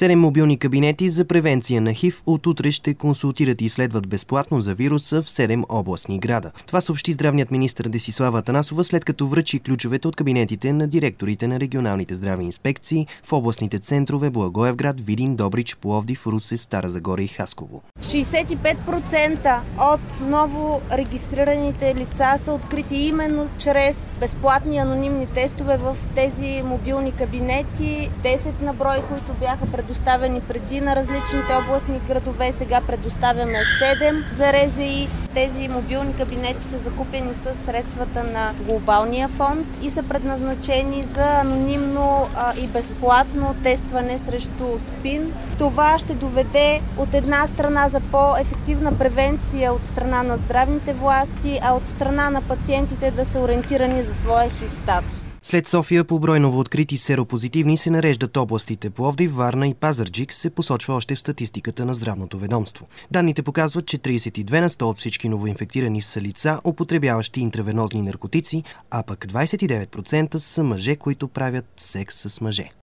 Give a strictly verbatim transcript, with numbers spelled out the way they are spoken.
Седем мобилни кабинети за превенция на ХИВ от утре ще консултират и изследват безплатно за вируса в седем областни града. Това съобщи здравният министър Десислава Атанасова, след като връчи ключовете от кабинетите на директорите на регионалните здравни инспекции в областните центрове Благоевград, Видин, Добрич, Пловдив, Русе, Стара Загора и Хасково. шейсет и пет процента от ново регистрираните лица са открити именно чрез безплатни анонимни тестове в тези мобилни кабинети. десет на брой, които бяха предоставени преди на различните областни градове, сега предоставяме седем за РЗИ. Тези мобилни кабинети са закупени с средствата на глобалния фонд и са предназначени за анонимно а, и безплатно тестване срещу СПИН. Това ще доведе от една страна за по-ефективна превенция от страна на здравните власти, а от страна на пациентите да са ориентирани за своя ХИВ статус. След София по брой новооткрити серопозитивни се нареждат областите Пловдив, Варна и Пазарджик, се посочва още в статистиката на здравното ведомство. Данните показват, че тридесет и две на сто от всички новоинфектирани са лица, употребяващи интравенозни наркотици, а пък двадесет и девет процента са мъже, които правят секс с мъже.